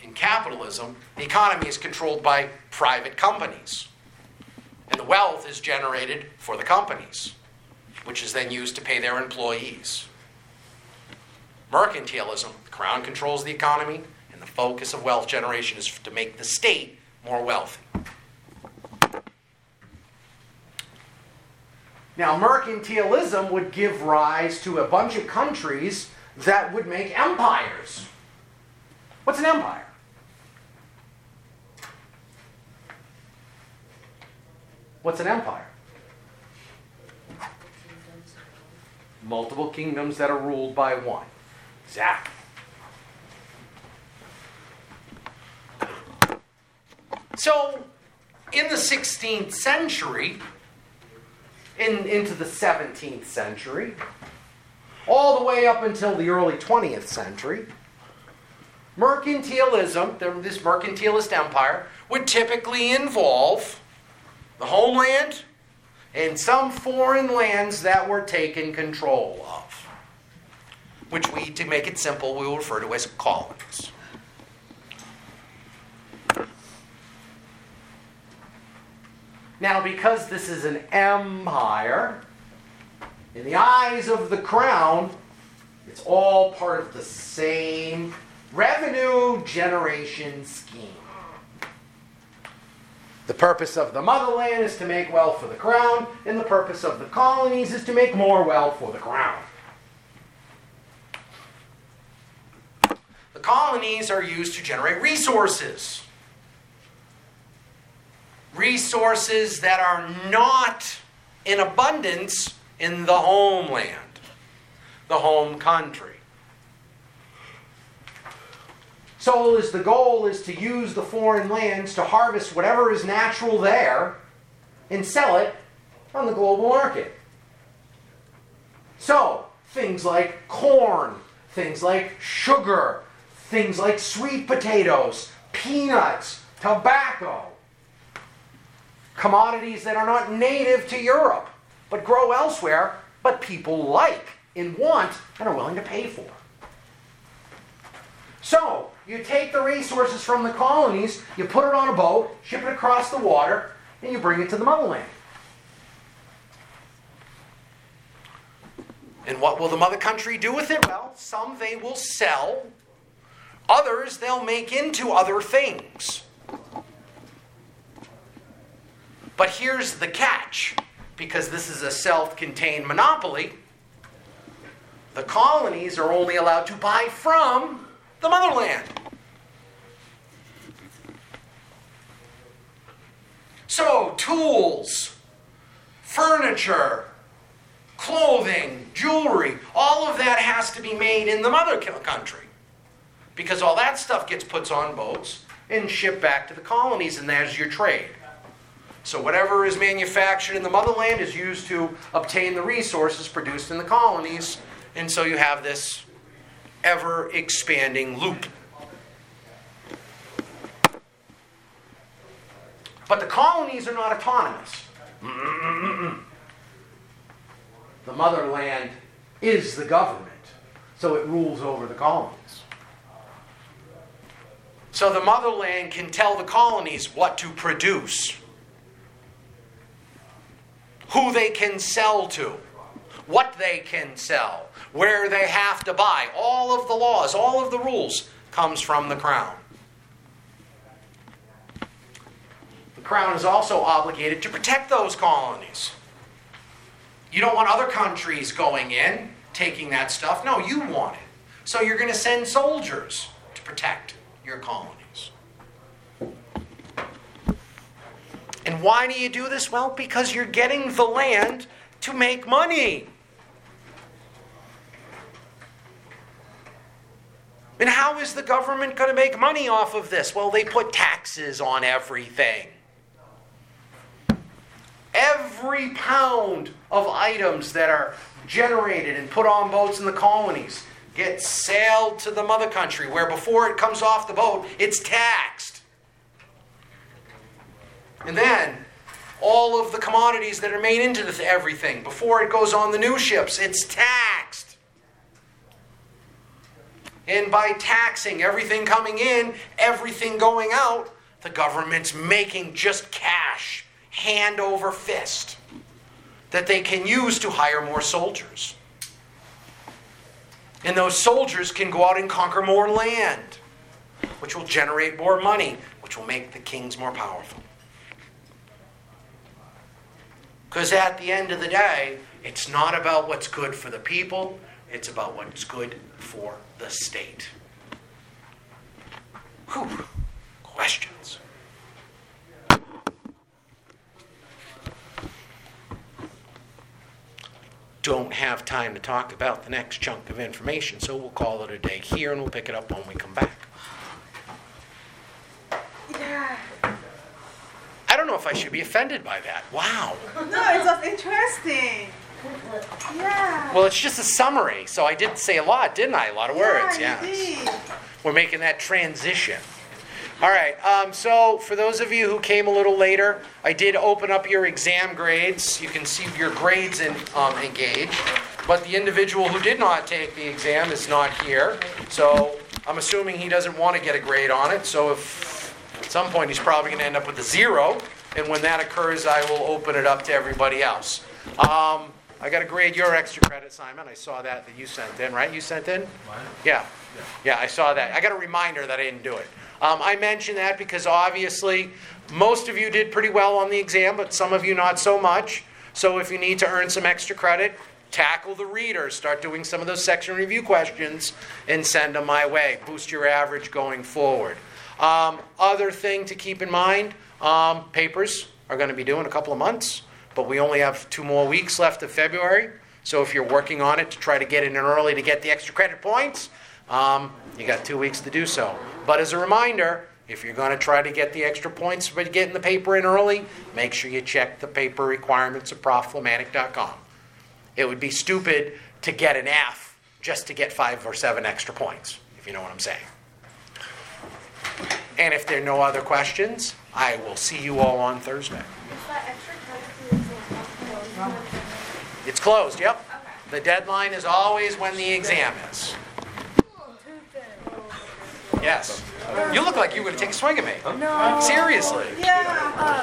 in capitalism, the economy is controlled by private companies. And the wealth is generated for the companies, which is then used to pay their employees. Mercantilism, the crown controls the economy, and the focus of wealth generation is to make the state more wealthy. Now, mercantilism would give rise to a bunch of countries that would make empires. What's an empire? What's an empire? Multiple kingdoms that are ruled by one. Exactly. So, in the sixteenth century, in, into the seventeenth century, all the way up until the early twentieth century, mercantilism, this mercantilist empire, would typically involve the homeland and some foreign lands that were taken control of, which we, to make it simple, we will refer to as colonies. Now, because this is an empire, in the eyes of the crown, it's all part of the same revenue generation scheme. The purpose of the motherland is to make wealth for the crown, and the purpose of the colonies is to make more wealth for the crown. The colonies are used to generate resources. Resources that are not in abundance in the homeland, the home country. So is the goal is to use the foreign lands to harvest whatever is natural there and sell it on the global market. So, things like corn, things like sugar, things like sweet potatoes, peanuts, tobacco, commodities that are not native to Europe, but grow elsewhere, but people like and want and are willing to pay for. So, you take the resources from the colonies, you put it on a boat, ship it across the water, and you bring it to the motherland. And what will the mother country do with it? Well, some they will sell, others they'll make into other things. But here's the catch, because this is a self-contained monopoly, the colonies are only allowed to buy from the motherland. So, tools, furniture, clothing, jewelry, all of that has to be made in the mother country. Because all that stuff gets put on boats and shipped back to the colonies, and there's your trade. So whatever is manufactured in the motherland is used to obtain the resources produced in the colonies, and so you have this ever-expanding loop. But the colonies are not autonomous. The motherland is the government, so it rules over the colonies. So the motherland can tell the colonies what to produce, who they can sell to, what they can sell, where they have to buy. All of the laws, all of the rules comes from the crown. The crown is also obligated to protect those colonies. You don't want other countries going in, taking that stuff. No, you want it. So you're going to send soldiers to protect your colonies. And why do you do this? Well, because you're getting the land to make money. And how is the government going to make money off of this? Well, they put taxes on everything. Every pound of items that are generated and put on boats in the colonies gets sailed to the mother country, where before it comes off the boat, it's taxed. And then, all of the commodities that are made into the everything, before it goes on the new ships, it's taxed. And by taxing everything coming in, everything going out, the government's making just cash, hand over fist, that they can use to hire more soldiers. And those soldiers can go out and conquer more land, which will generate more money, which will make the kings more powerful. Because at the end of the day, it's not about what's good for the people, it's about what's good for the state. Whew. Questions? Don't have time to talk about the next chunk of information, so we'll call it a day here and we'll pick it up when we come back. Yeah. I don't know if I should be offended by that. Wow. No, it was interesting. Yeah. Well, it's just a summary, so I did say a lot, didn't I? A lot of words, yeah. yes. You did. We're making that transition. All right, um, so for those of you who came a little later, I did open up your exam grades. You can see your grades in um, Engage, but the individual who did not take the exam is not here, so I'm assuming he doesn't want to get a grade on it, so if at some point he's probably going to end up with a zero, and when that occurs, I will open it up to everybody else. Um, I got to grade your extra credit, Simon. I saw that that you sent in, right? You sent in? Mine? Yeah. Yeah, I saw that. I got a reminder that I didn't do it. Um, I mention that because obviously most of you did pretty well on the exam, but some of you not so much. So if you need to earn some extra credit, tackle the reader. Start doing some of those section review questions and send them my way. Boost your average going forward. Um, other thing to keep in mind, um, papers are going to be due in a couple of months, but we only have two more weeks left of February. So if you're working on it to try to get in early to get the extra credit points, um, you got two weeks to do so. But as a reminder, if you're going to try to get the extra points by getting the paper in early, make sure you check the paper requirements of Profilmatic dot com. It would be stupid to get an F just to get five or seven extra points, if you know what I'm saying. And if there are no other questions, I will see you all on Thursday. It's closed, yep. The deadline is always when the exam is. Yes. You look like you were going to take a swing at me. No. Seriously. Yeah.